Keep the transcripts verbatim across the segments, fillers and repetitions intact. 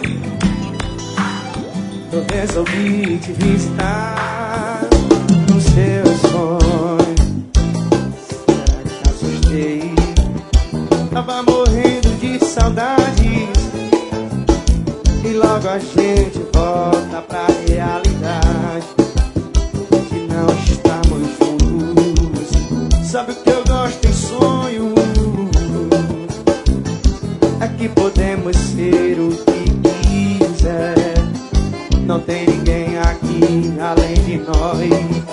Eu resolvi te visitar no seu sonho. Será que te assustei? Tava morrendo de saudades e logo a gente volta pra realidade de não estarmos juntos. Sabe o que eu gosto em sonho? É que podemos ser o que quiser. Não tem ninguém aqui além de nós.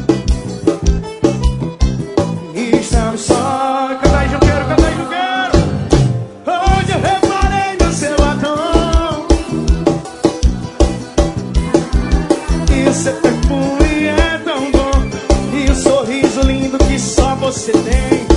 E estamos só. Canta aí, Junqueiro, canta aí, Junqueiro. Hoje eu reparei no seu batom e o seu perfume é tão bom. E o sorriso lindo que só você tem.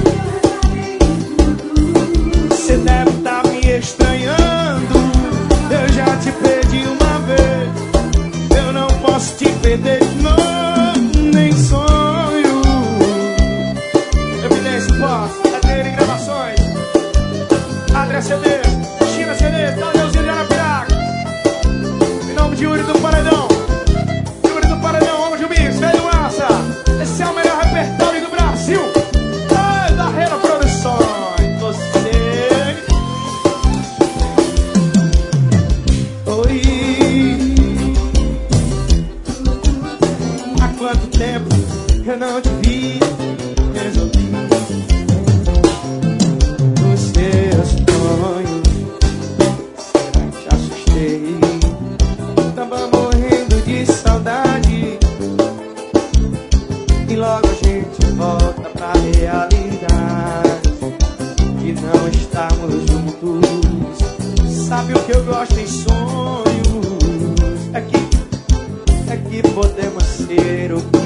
Você deve estar me estranhando. Eu já te perdi uma vez. Eu não posso te perder de novo, nem sonho. Evidência Pós, da T N Gravações, Adria C D, China C D, Tadeuzinho de Arapiraca. Em nome de Yuri do Paredão, Yuri do Paredão, Homem de Mix, Velho Massa. Esse é o melhor repertório do Brasil. É da Rena Produções. Tempo que eu não te vi, resolvi os seus sonhos. Será que te assustei? Tava morrendo de saudade e logo a gente volta pra realidade de não estarmos juntos. Sabe o que eu gosto em sonhos? É que, é que podemos ser o